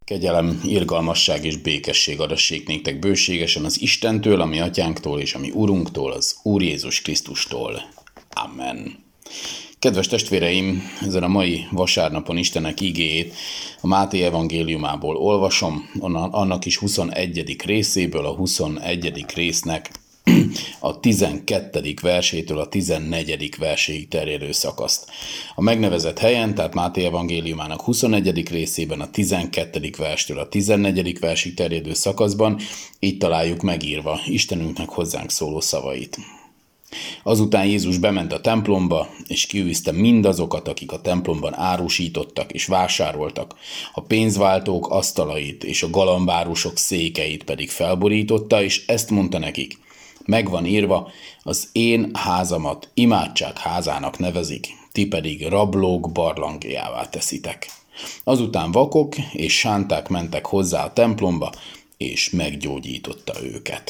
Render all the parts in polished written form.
Kegyelem, irgalmasság és békesség adassék néktek bőségesen az Istentől, ami atyánktól és ami Urunktól, az Úr Jézus Krisztustól. Amen. Kedves testvéreim, ezen a mai vasárnapon Istennek igéjét a Máté evangéliumából olvasom, annak is 21. részéből, a 21. résznek a 12. versétől a 14. verséig terjedő szakaszt. A megnevezett helyen, tehát Máté evangéliumának 21. részében a 12. verstől a 14. versig terjedő szakaszban így találjuk megírva Istenünknek hozzánk szóló szavait. Azután Jézus bement a templomba, és kiűzte mindazokat, akik a templomban árusítottak és vásároltak. A pénzváltók asztalait és a galambárusok székeit pedig felborította, és ezt mondta nekik: megvan írva, az én házamat imádság házának nevezik, ti pedig rablók barlangjává teszitek. Azután vakok és sánták mentek hozzá a templomba, és meggyógyította őket.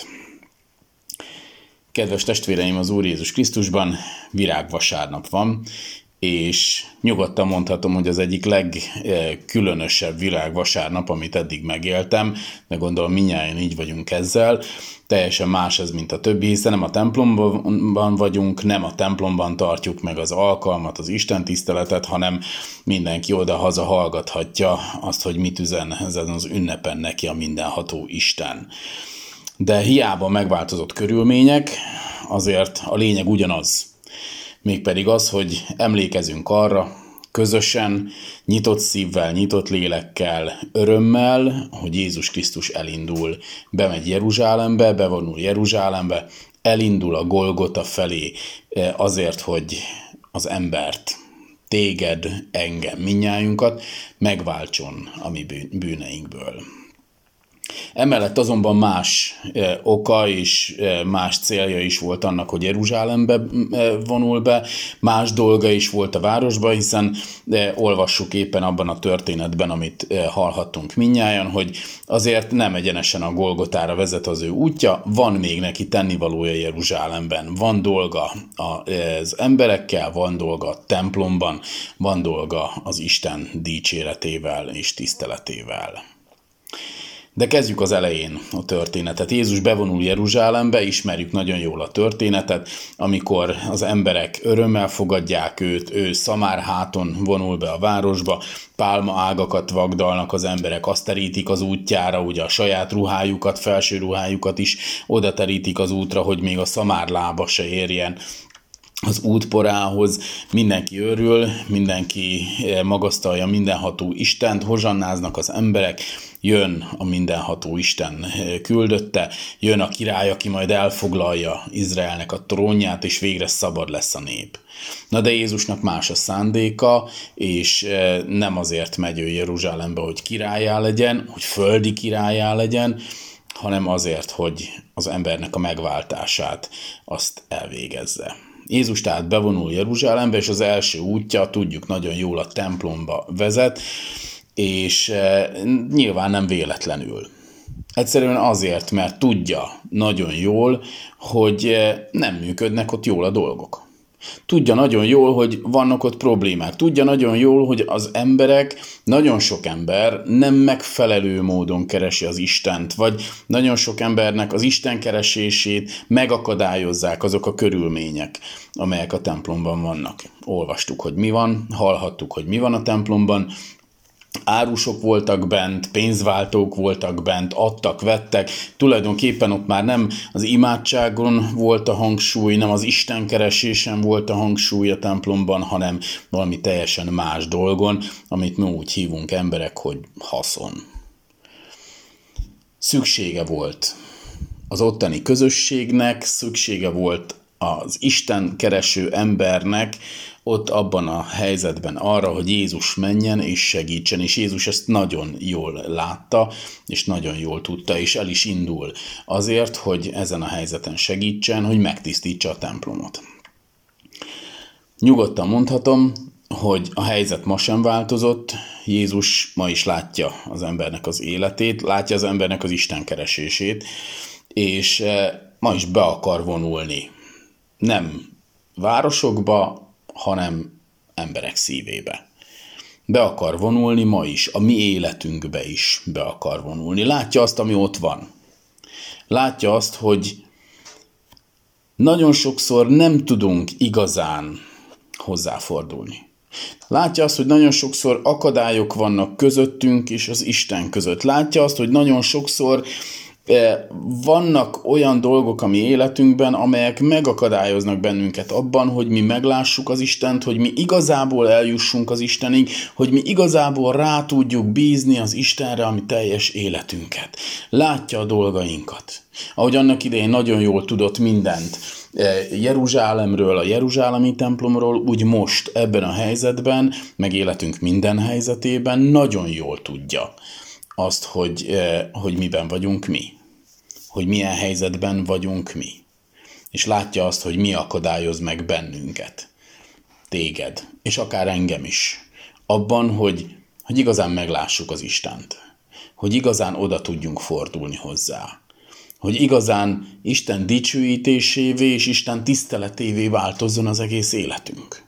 Kedves testvéreim, az Úr Jézus Krisztusban virágvasárnap van, és nyugodtan mondhatom, hogy az egyik legkülönösebb virágvasárnap, amit eddig megéltem, de gondolom mindnyájan így vagyunk ezzel. Teljesen más ez, mint a többi, hiszen nem a templomban vagyunk, nem a templomban tartjuk meg az alkalmat, az istentiszteletet, hanem mindenki oda-haza hallgathatja azt, hogy mit üzen ezen az ünnepen neki a mindenható Isten. De hiába megváltozott körülmények, azért a lényeg ugyanaz. Mégpedig az, hogy emlékezünk arra, közösen, nyitott szívvel, nyitott lélekkel, örömmel, hogy Jézus Krisztus elindul, bemegy Jeruzsálembe, bevonul Jeruzsálembe, elindul a Golgota felé azért, hogy az embert, téged, engem, mindnyájunkat megváltson a mi bűneinkből. Emellett azonban más oka és más célja is volt annak, hogy Jeruzsálembe vonul be, más dolga is volt a városba, hiszen olvassuk éppen abban a történetben, amit hallhattunk mindnyájan, hogy azért nem egyenesen a Golgotára vezet az ő útja, van még neki tennivalója Jeruzsálemben, van dolga az emberekkel, van dolga a templomban, van dolga az Isten dicséretével és tiszteletével. De kezdjük az elején a történetet. Jézus bevonul Jeruzsálembe, ismerjük nagyon jól a történetet, amikor az emberek örömmel fogadják őt, ő szamárháton vonul be a városba, pálmaágakat vagdalnak az emberek, azt terítik az útjára, ugye a saját ruhájukat, felső ruhájukat is oda terítik az útra, hogy még a szamárlába se érjen az útporához. Mindenki örül, mindenki magasztalja mindenható Istent, hozsannáznak az emberek, jön a mindenható Isten küldötte, jön a király, aki majd elfoglalja Izraelnek a trónját, és végre szabad lesz a nép. Na de Jézusnak más a szándéka, és nem azért megy ő Jeruzsálembe, hogy királyá legyen, hogy földi királyá legyen, hanem azért, hogy az embernek a megváltását azt elvégezze. Jézus tehát bevonul Jeruzsálembe, és az első útja, tudjuk nagyon jól, a templomba vezet, és nyilván nem véletlenül. Egyszerűen azért, mert tudja nagyon jól, hogy nem működnek ott jól a dolgok. Tudja nagyon jól, hogy vannak ott problémák. Tudja nagyon jól, hogy az emberek, nagyon sok ember nem megfelelő módon keresi az Istent, vagy nagyon sok embernek az Isten keresését megakadályozzák azok a körülmények, amelyek a templomban vannak. Olvastuk, hogy mi van, hallhattuk, hogy mi van a templomban. Árusok voltak bent, pénzváltók voltak bent, adtak, vettek. Tulajdonképpen ott már nem az imádságon volt a hangsúly, nem az istenkeresésen volt a hangsúly a templomban, hanem valami teljesen más dolgon, amit mi úgy hívunk emberek, hogy haszon. Szüksége volt az ottani közösségnek, szüksége volt az Isten kereső embernek ott abban a helyzetben arra, hogy Jézus menjen és segítsen, és Jézus ezt nagyon jól látta, és nagyon jól tudta, és el is indul azért, hogy ezen a helyzeten segítsen, hogy megtisztítsa a templomot. Nyugodtan mondhatom, hogy a helyzet ma sem változott, Jézus ma is látja az embernek az életét, látja az embernek az Isten keresését, és ma is be akar vonulni. Nem városokba, hanem emberek szívébe. be akar vonulni ma is, a mi életünkbe is be akar vonulni. Látja azt, ami ott van. Látja azt, hogy nagyon sokszor nem tudunk igazán hozzáfordulni. Látja azt, hogy nagyon sokszor akadályok vannak közöttünk és az Isten között. Látja azt, hogy nagyon sokszor vannak olyan dolgok a mi életünkben, amelyek megakadályoznak bennünket abban, hogy mi meglássuk az Istent, hogy mi igazából eljussunk az Istenig, hogy mi igazából rá tudjuk bízni az Istenre a mi teljes életünket. Látja a dolgainkat. Ahogy annak idején nagyon jól tudott mindent Jeruzsálemről, a jeruzsálemi templomról, úgy most ebben a helyzetben, meg életünk minden helyzetében nagyon jól tudja azt, hogy miben vagyunk mi. Hogy milyen helyzetben vagyunk mi. És látja azt, hogy mi akadályoz meg bennünket, téged, és akár engem is. Abban, hogy igazán meglássuk az Istent. Hogy igazán oda tudjunk fordulni hozzá. Hogy igazán Isten dicsőítésévé és Isten tiszteletévé változzon az egész életünk.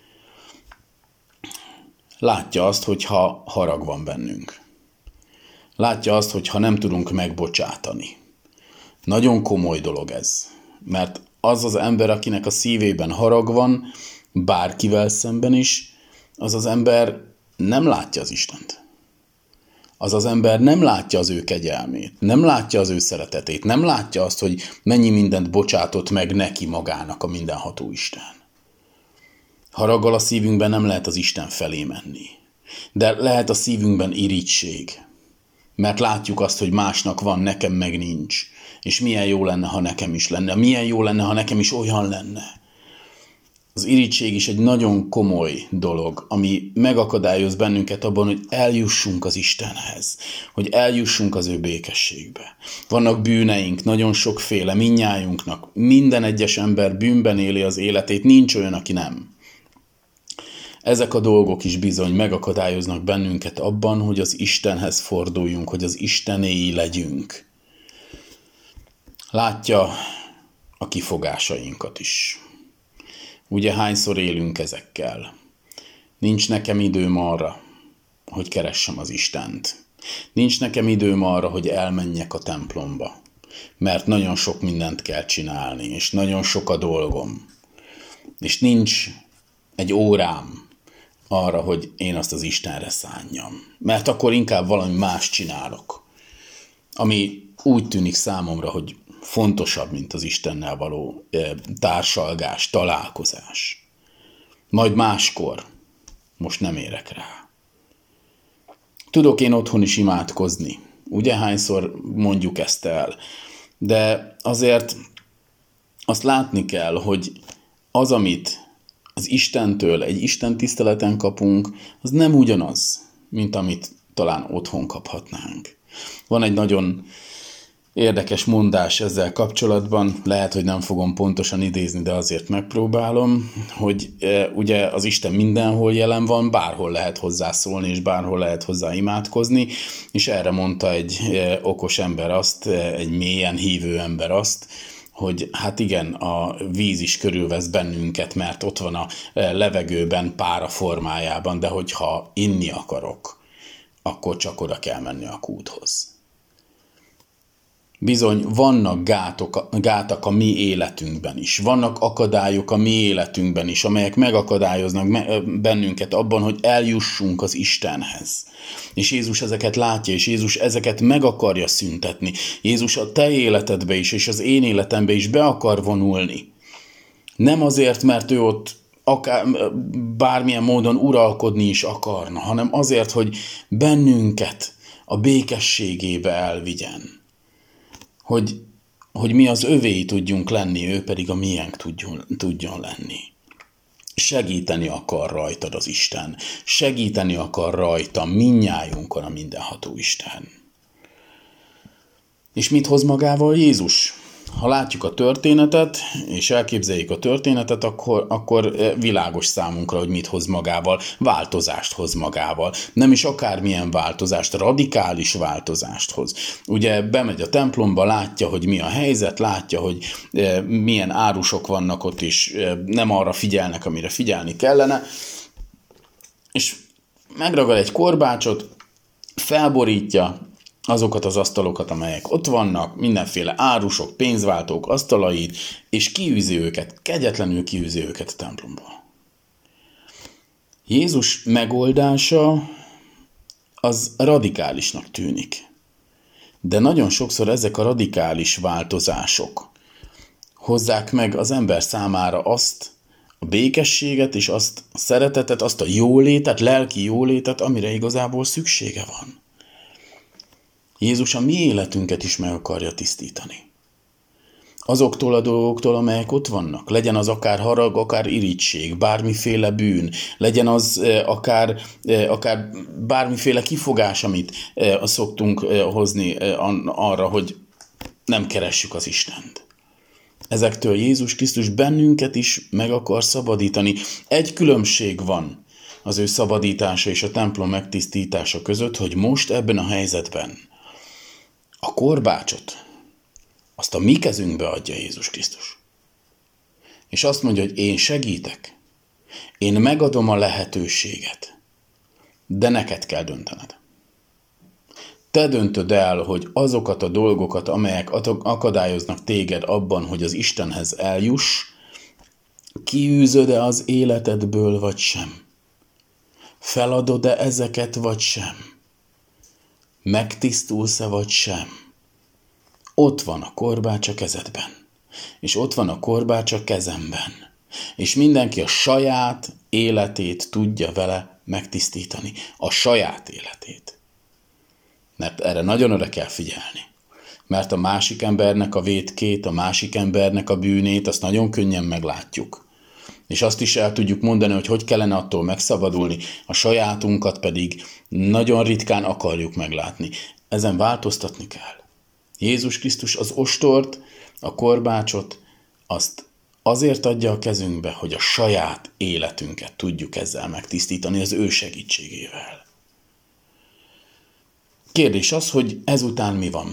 Látja azt, hogyha harag van bennünk. Látja azt, hogyha nem tudunk megbocsátani. Nagyon komoly dolog ez, mert az az ember, akinek a szívében harag van, bárkivel szemben is, az az ember nem látja az Istent. Az az ember nem látja az ő kegyelmét, nem látja az ő szeretetét, nem látja azt, hogy mennyi mindent bocsátott meg neki magának a mindenható Isten. Haraggal a szívünkben nem lehet az Isten felé menni, de lehet a szívünkben irigység, mert látjuk azt, hogy másnak van, nekem meg nincs. És milyen jó lenne, ha nekem is lenne. Milyen jó lenne, ha nekem is olyan lenne. Az irigység is egy nagyon komoly dolog, ami megakadályoz bennünket abban, hogy eljussunk az Istenhez. Hogy eljussunk az ő békességbe. Vannak bűneink, nagyon sokféle, mindnyájunknak. Minden egyes ember bűnben éli az életét, nincs olyan, aki nem. Ezek a dolgok is bizony megakadályoznak bennünket abban, hogy az Istenhez forduljunk, hogy az Istenéi legyünk. Látja a kifogásainkat is. Ugye hányszor élünk ezekkel? Nincs nekem időm arra, hogy keressem az Istent. Nincs nekem időm arra, hogy elmenjek a templomba. Mert nagyon sok mindent kell csinálni, és nagyon sok a dolgom. És nincs egy órám arra, hogy én azt az Istenre szánjam. Mert akkor inkább valami más csinálok. Ami úgy tűnik számomra, hogy fontosabb, mint az Istennel való társalgás, találkozás. Majd máskor, most nem érek rá. Tudok én otthon is imádkozni, ugye hányszor mondjuk ezt el, de azért azt látni kell, hogy az, amit az Istentől egy Isten tiszteleten kapunk, az nem ugyanaz, mint amit talán otthon kaphatnánk. Van egy nagyon érdekes mondás ezzel kapcsolatban, lehet, hogy nem fogom pontosan idézni, de azért megpróbálom, hogy ugye az Isten mindenhol jelen van, bárhol lehet hozzászólni, és bárhol lehet hozzá imádkozni, és erre mondta egy okos ember azt, egy mélyen hívő ember azt, hogy hát igen, a víz is körülvesz bennünket, mert ott van a levegőben pára formájában, de hogyha inni akarok, akkor csak oda kell menni a kúthoz. Bizony vannak gátak a mi életünkben is, vannak akadályok a mi életünkben is, amelyek megakadályoznak bennünket abban, hogy eljussunk az Istenhez. És Jézus ezeket látja, és Jézus ezeket meg akarja szüntetni. Jézus a te életedbe is, és az én életembe is be akar vonulni. Nem azért, mert ő ott bármilyen módon uralkodni is akarna, hanem azért, hogy bennünket a békességébe elvigyen. Hogy mi az övéi tudjunk lenni, ő pedig a miénk tudjon lenni. Segíteni akar rajtad az Isten. Segíteni akar rajta minnyájunkon a mindenható Isten. És mit hoz magával Jézus? Ha látjuk a történetet, és elképzeljük a történetet, akkor világos számunkra, hogy mit hoz magával. Változást hoz magával. Nem is akármilyen változást, radikális változást hoz. Ugye bemegy a templomba, látja, hogy mi a helyzet, látja, hogy milyen árusok vannak ott is, nem arra figyelnek, amire figyelni kellene, és megragad egy korbácsot, felborítja azokat az asztalokat, amelyek ott vannak, mindenféle árusok, pénzváltók asztalait, és kiűzi őket, kegyetlenül kiűzi őket a templomból. Jézus megoldása az radikálisnak tűnik. De nagyon sokszor ezek a radikális változások hozzák meg az ember számára azt a békességet és azt a szeretetet, azt a jólétet, lelki jólétet, amire igazából szüksége van. Jézus a mi életünket is meg akarja tisztítani. Azoktól a dolgoktól, amelyek ott vannak, legyen az akár harag, akár irigység, bármiféle bűn, legyen az akár bármiféle kifogás, amit szoktunk hozni arra, hogy nem keressük az Istent. Ezektől Jézus Krisztus bennünket is meg akar szabadítani. Egy különbség van az ő szabadítása és a templom megtisztítása között, hogy most ebben a helyzetben a korbácsot azt a mi kezünkbe adja Jézus Krisztus. És azt mondja, hogy én segítek, én megadom a lehetőséget, de neked kell döntened. Te döntöd el, hogy azokat a dolgokat, amelyek akadályoznak téged abban, hogy az Istenhez eljuss, kiűzöd-e az életedből, vagy sem? Feladod-e ezeket, vagy sem? Megtisztulsz-e, vagy sem? Ott van a korbács a kezedben, és ott van a korbács a kezemben, és mindenki a saját életét tudja vele megtisztítani. A saját életét. Mert erre nagyon oda kell figyelni. Mert a másik embernek a vétkét, a másik embernek a bűnét, azt nagyon könnyen meglátjuk. És azt is el tudjuk mondani, hogy kellene attól megszabadulni, a sajátunkat pedig nagyon ritkán akarjuk meglátni. Ezen változtatni kell. Jézus Krisztus az ostort, a korbácsot, azt azért adja a kezünkbe, hogy a saját életünket tudjuk ezzel megtisztítani az ő segítségével. Kérdés az, hogy ezután mi van?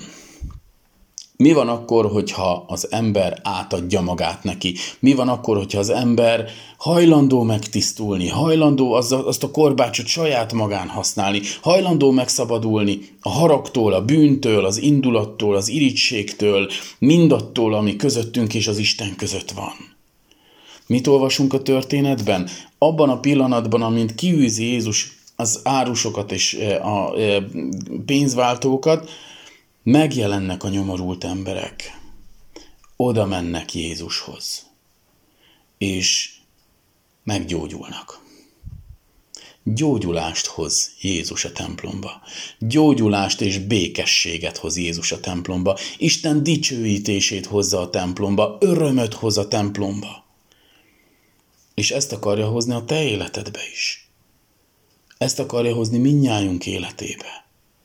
Mi van akkor, hogyha az ember átadja magát neki? Mi van akkor, hogyha az ember hajlandó megtisztulni, hajlandó azt a korbácsot saját magán használni, hajlandó megszabadulni a haragtól, a bűntől, az indulattól, az irigységtől, mindattól, ami közöttünk és az Isten között van? Mit olvasunk a történetben? Abban a pillanatban, amint kiűzi Jézus az árusokat és a pénzváltókat, megjelennek a nyomorult emberek. Oda mennek Jézushoz. És meggyógyulnak. Gyógyulást hoz Jézus a templomba. Gyógyulást és békességet hoz Jézus a templomba. Isten dicsőítését hozza a templomba. Örömöt hoz a templomba. És ezt akarja hozni a te életedbe is. Ezt akarja hozni mindnyájunk életébe.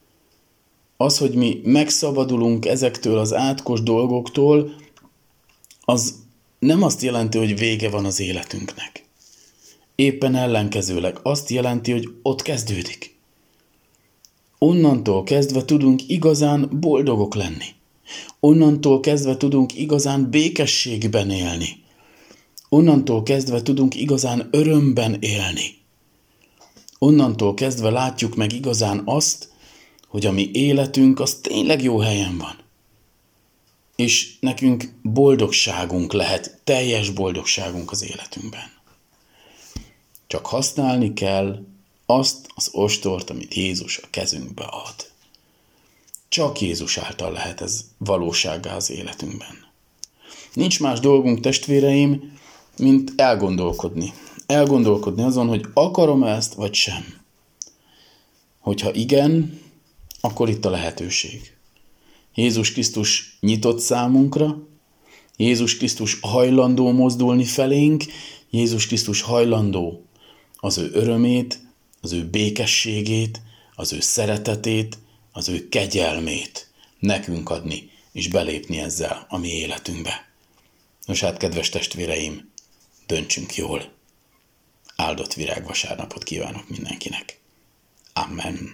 Az, hogy mi megszabadulunk ezektől az átkos dolgoktól, az nem azt jelenti, hogy vége van az életünknek. Éppen ellenkezőleg azt jelenti, hogy ott kezdődik. Onnantól kezdve tudunk igazán boldogok lenni. Onnantól kezdve tudunk igazán békességben élni. Onnantól kezdve tudunk igazán örömben élni. Onnantól kezdve látjuk meg igazán azt, hogy a mi életünk az tényleg jó helyen van. És nekünk boldogságunk lehet, teljes boldogságunk az életünkben. Csak használni kell azt az ostort, amit Jézus a kezünkbe ad. Csak Jézus által lehet ez valósággá az életünkben. Nincs más dolgunk, testvéreim, mint elgondolkodni. Elgondolkodni azon, hogy akarom ezt, vagy sem. Hogyha igen, akkor itt a lehetőség. Jézus Krisztus nyitott számunkra, Jézus Krisztus hajlandó mozdulni felénk, Jézus Krisztus hajlandó az ő örömét, az ő békességét, az ő szeretetét, az ő kegyelmét nekünk adni, és belépni ezzel a mi életünkbe. Nos hát, kedves testvéreim, döntsünk jól. Áldott virágvasárnapot kívánok mindenkinek. Amen.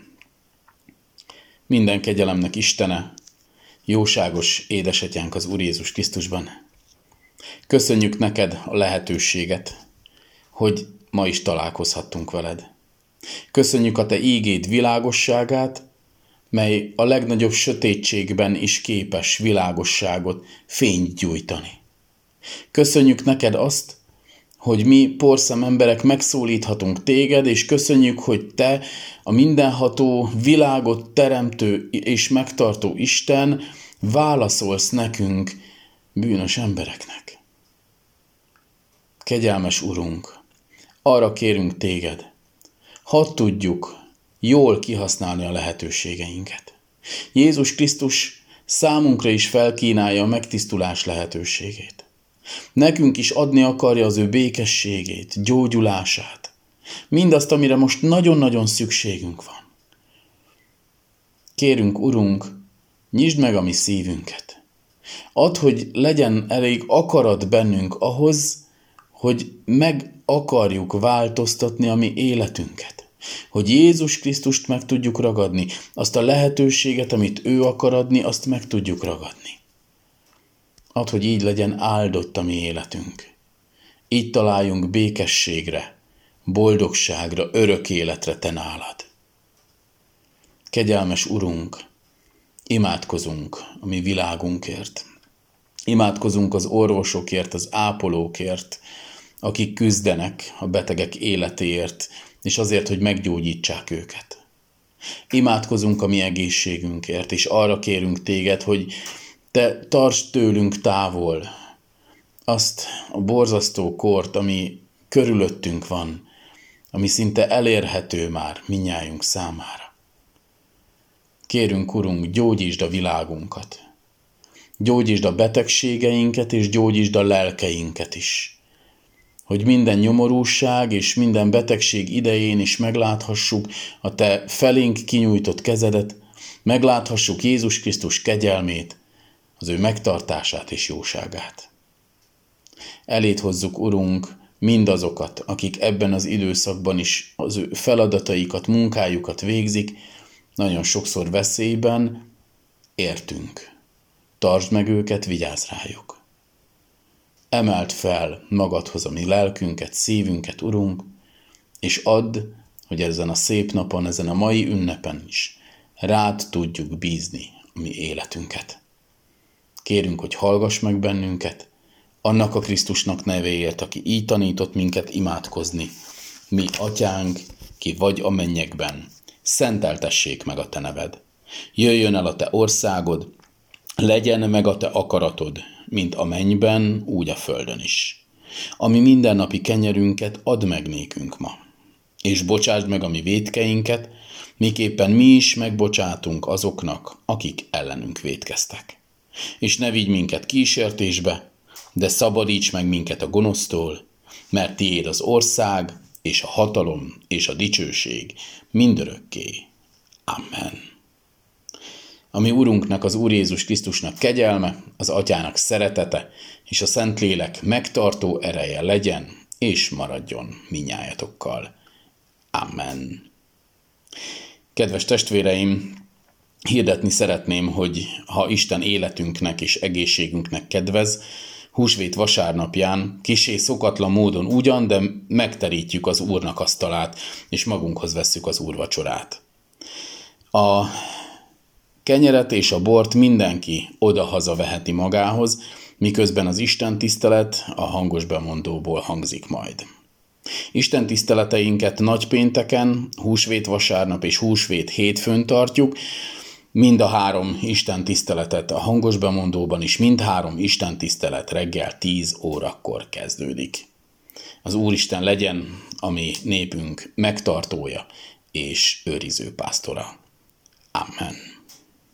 Minden kegyelemnek Istene, jóságos édesatyánk az Úr Jézus Krisztusban. Köszönjük neked a lehetőséget, hogy ma is találkozhattunk veled. Köszönjük a Te ígéd világosságát, mely a legnagyobb sötétségben is képes világosságot, fényt gyújtani. Köszönjük neked azt, hogy mi porszem emberek megszólíthatunk téged, és köszönjük, hogy te, a mindenható, világot teremtő és megtartó Isten, válaszolsz nekünk, bűnös embereknek. Kegyelmes Urunk, arra kérünk téged, hadd tudjuk jól kihasználni a lehetőségeinket. Jézus Krisztus számunkra is felkínálja a megtisztulás lehetőségét. Nekünk is adni akarja az ő békességét, gyógyulását. Mindazt, amire most nagyon-nagyon szükségünk van. Kérünk, Urunk, nyisd meg a mi szívünket. Add, hogy legyen elég akarat bennünk ahhoz, hogy meg akarjuk változtatni a mi életünket. Hogy Jézus Krisztust meg tudjuk ragadni, azt a lehetőséget, amit ő akar adni, azt meg tudjuk ragadni. Add, hogy így legyen áldott a mi életünk. Így találjunk békességre, boldogságra, örök életre te nálad. Kegyelmes Urunk, imádkozunk a mi világunkért. Imádkozunk az orvosokért, az ápolókért, akik küzdenek a betegek életéért, és azért, hogy meggyógyítsák őket. Imádkozunk a mi egészségünkért, és arra kérünk téged, hogy te tartsd tőlünk távol azt a borzasztó kort, ami körülöttünk van, ami szinte elérhető már mindnyájunk számára. Kérünk, Urunk, gyógyítsd a világunkat. Gyógyítsd a betegségeinket, és gyógyítsd a lelkeinket is. Hogy minden nyomorúság és minden betegség idején is megláthassuk a te felénk kinyújtott kezedet, megláthassuk Jézus Krisztus kegyelmét, az ő megtartását és jóságát. Eléd hozzuk, Urunk, mindazokat, akik ebben az időszakban is az ő feladataikat, munkájukat végzik, nagyon sokszor veszélyben, értünk. Tartsd meg őket, vigyázz rájuk. Emeld fel magadhoz a mi lelkünket, szívünket, Urunk, és add, hogy ezen a szép napon, ezen a mai ünnepen is rád tudjuk bízni a mi életünket. Kérünk, hogy hallgass meg bennünket, annak a Krisztusnak nevéért, aki így tanított minket imádkozni. Mi, Atyánk, ki vagy a mennyekben, szenteltessék meg a te neved. Jöjjön el a te országod, legyen meg a te akaratod, mint a mennyben, úgy a földön is. Ami mindennapi kenyerünket add meg nékünk ma, és bocsásd meg a mi vétkeinket, miképpen mi is megbocsátunk azoknak, akik ellenünk vétkeztek. És ne vigy minket kísértésbe, de szabadíts meg minket a gonosztól, mert tiéd az ország, és a hatalom, és a dicsőség mindörökké. Amen. A mi Urunknak, az Úr Jézus Krisztusnak kegyelme, az Atyának szeretete, és a Szentlélek megtartó ereje legyen, és maradjon minnyájatokkal. Amen. Kedves testvéreim, hirdetni szeretném, hogy ha Isten életünknek és egészségünknek kedvez, húsvét vasárnapján kissé szokatlan módon ugyan, de megterítjük az Úrnak asztalát, és magunkhoz vesszük az úrvacsorát. A kenyeret és a bort mindenki oda-haza veheti magához, miközben az Isten tisztelet a hangos bemondóból hangzik majd. Isten tiszteleteinket nagypénteken, húsvét vasárnap és húsvét hétfőn tartjuk, mind a 3 Isten tiszteletet a hangos bemondóban is, mind 3 Isten tisztelet reggel 10 órakor kezdődik. Az Úristen legyen a mi népünk megtartója és őriző pásztora. Amen.